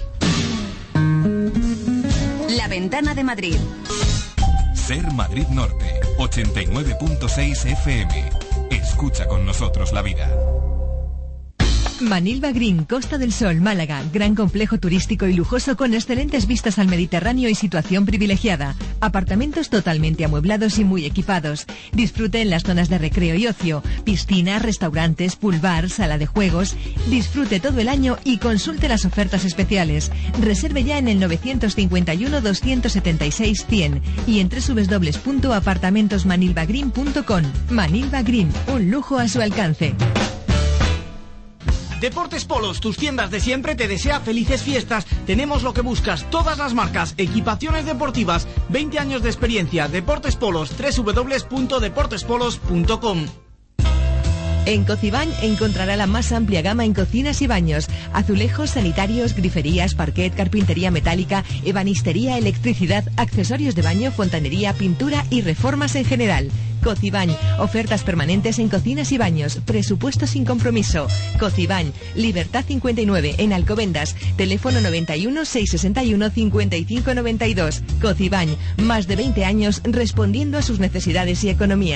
La Ventana de Madrid. Ser Madrid Norte, 89.6 FM. Escucha con nosotros la vida. Manilva Green, Costa del Sol, Málaga. Gran complejo turístico y lujoso con excelentes vistas al Mediterráneo y situación privilegiada. Apartamentos totalmente amueblados y muy equipados. Disfrute en las zonas de recreo y ocio. Piscinas, restaurantes, pool bar, sala de juegos. Disfrute todo el año y consulte las ofertas especiales. Reserve ya en el 951-276-100 y en www.apartamentosmanilvagreen.com. Manilva Green, un lujo a su alcance. Deportes Polos, tus tiendas de siempre, te desea felices fiestas. Tenemos lo que buscas, todas las marcas, equipaciones deportivas, 20 años de experiencia. Deportes Polos, www.deportespolos.com. En Cocibañ encontrará la más amplia gama en cocinas y baños, azulejos, sanitarios, griferías, parquet, carpintería metálica, ebanistería, electricidad, accesorios de baño, fontanería, pintura y reformas en general. Cocibañ, ofertas permanentes en cocinas y baños, presupuesto sin compromiso. Cocibañ, Libertad 59 en Alcobendas, teléfono 91 661 55 92. Cocibañ, más de 20 años respondiendo a sus necesidades y economía.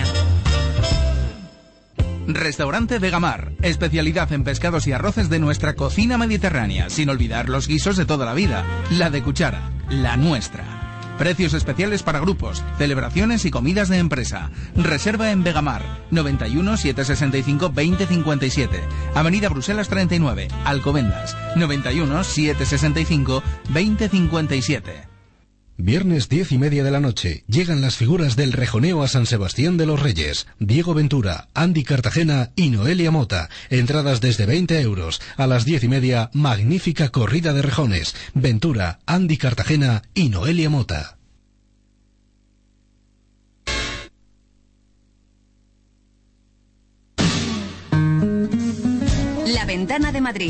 Restaurante Vegamar, especialidad en pescados y arroces de nuestra cocina mediterránea, sin olvidar los guisos de toda la vida, la de cuchara, la nuestra. Precios especiales para grupos, celebraciones y comidas de empresa. Reserva en Vegamar, 91 765 2057, Avenida Bruselas 39, Alcobendas, 91 765 2057. Viernes 10:30 de la noche. Llegan las figuras del rejoneo a San Sebastián de los Reyes. Diego Ventura, Andy Cartagena y Noelia Mota. Entradas desde 20 euros. A las 10:30, magnífica corrida de rejones. Ventura, Andy Cartagena y Noelia Mota. La Ventana de Madrid.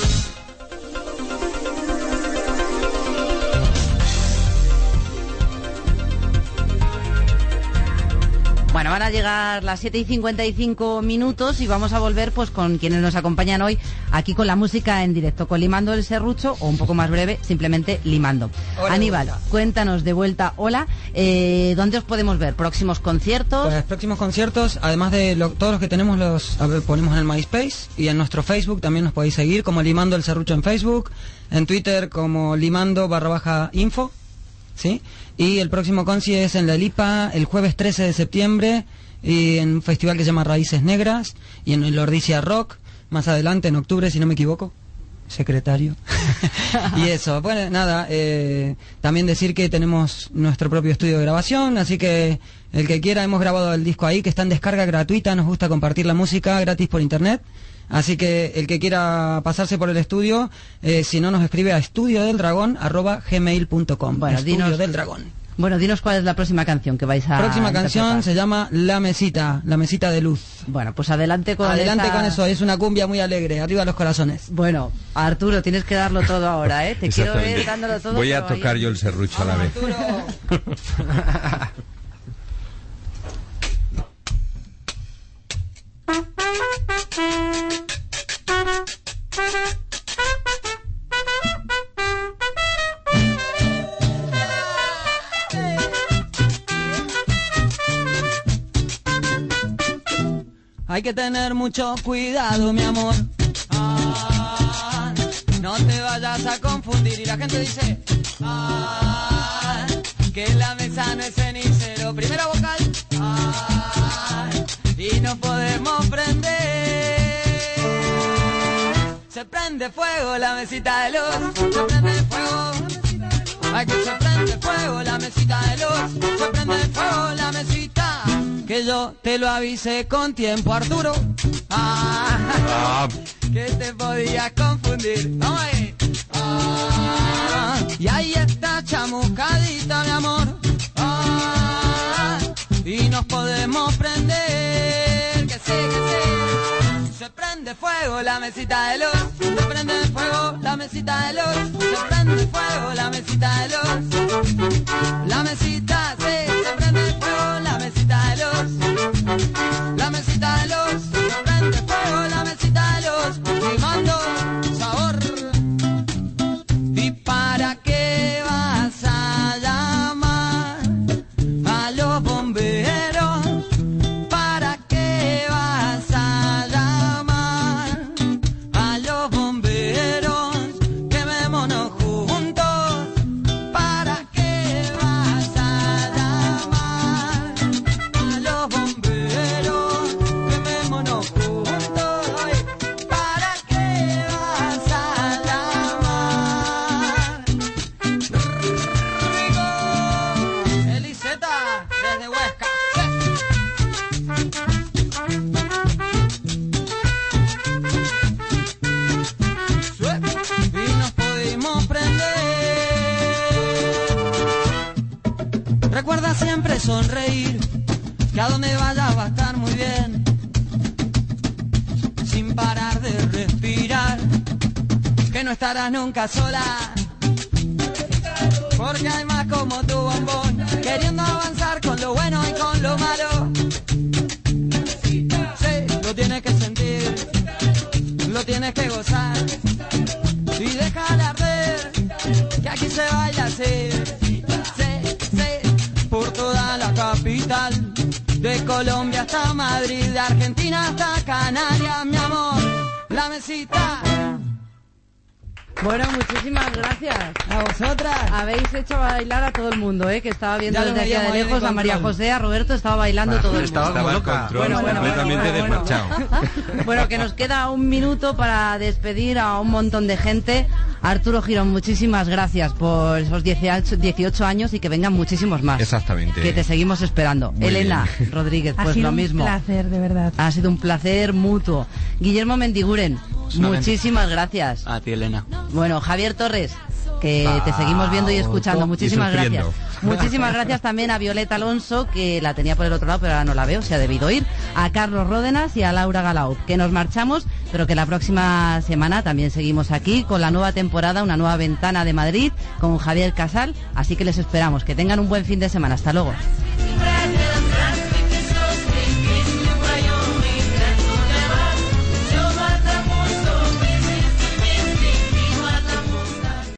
Bueno, van a llegar las 7:55 y vamos a volver pues con quienes nos acompañan hoy aquí con la música en directo, con Limando el Serrucho, o un poco más breve, simplemente Limando. Hola, Aníbal, cuéntanos de vuelta, hola, ¿dónde os podemos ver? ¿Próximos conciertos? Pues próximos conciertos, además de todos los que tenemos, ponemos en el MySpace y en nuestro Facebook también nos podéis seguir como Limando el Serrucho en Facebook, en Twitter como Limando_info, ¿sí? Y el próximo conci es en la Lipa el jueves 13 de septiembre y en un festival que se llama Raíces Negras y en el Ordicia Rock más adelante en octubre, si no me equivoco, secretario. Y eso, bueno, nada, también decir que tenemos nuestro propio estudio de grabación, así que el que quiera, hemos grabado el disco ahí que está en descarga gratuita, nos gusta compartir la música gratis por internet. Así que el que quiera pasarse por el estudio, si no, nos escribe a estudiodeldragón@gmail.com. Bueno, Estudio del Dragón. Bueno, dinos cuál es la próxima canción que vais a Próxima canción se llama La Mesita de Luz. Bueno, pues adelante con eso, es una cumbia muy alegre, arriba los corazones. Bueno, Arturo, tienes que darlo todo ahora, ¿eh? Te quiero ver dándolo todo. Voy a tocar yo el serrucho a la vez. Hay que tener mucho cuidado, mi amor. No te vayas a confundir. Y la gente dice que la mesa no es cenicero. Primera vocal. Y no podemos prender. Se prende fuego la mesita de luz. Se prende fuego. Ay, que se prende fuego la mesita de luz. Se prende fuego la mesita. Que yo te lo avisé con tiempo, Arturo. Que te podías confundir. Vamos ahí. Y ahí está chamuscadita, mi amor. Y nos podemos prender. Que sí, que sí. Se prende fuego la mesita de luz. Se prende fuego la mesita de luz. Se prende fuego la mesita de luz. La mesita, sí, se prende fuego la mesita de luz. La mesita de luz. Se prende fuego la mesita de luz. Limando sabor. ¿Y para qué vas a llamar a los bomberos? ¿Para qué vas a llamar a los Recuerda siempre sonreír, que a donde vayas va a estar muy bien. Sin parar de respirar, que no estarás nunca sola. Porque hay más como tu bombón, queriendo avanzar con lo bueno y con lo malo. Sí, lo tienes que sentir, lo tienes que gozar. Y deja de arder, que aquí se baila así. Por toda la capital, de Colombia hasta Madrid, de Argentina hasta Canarias, mi amor, la mesita. Bueno, muchísimas gracias. A vosotras. Habéis hecho bailar a todo el mundo, que estaba viendo Ya lo desde aquí veíamos de lejos en a María control. José, a Roberto, estaba bailando todo el mundo. Estaba en control, completamente desmarchado. Bueno, que nos queda un minuto para despedir a un montón de gente. Arturo Girón, muchísimas gracias por esos 18 años y que vengan muchísimos más. Exactamente. Que te seguimos esperando. Muy Elena bien. Rodríguez, Ha pues sido lo mismo. un placer, de verdad. Ha sido un placer mutuo. Guillermo Mendiguren, muchísimas gracias. A ti, Elena. Bueno, Javier Torres, que te seguimos viendo y escuchando. Muchísimas gracias. Muchísimas gracias también a Violeta Alonso, que la tenía por el otro lado, pero ahora no la veo, se ha debido ir. A Carlos Ródenas y a Laura Galau, que nos marchamos, pero que la próxima semana también seguimos aquí con la nueva temporada, una nueva ventana de Madrid, con Javier Casal. Así que les esperamos. Que tengan un buen fin de semana. Hasta luego.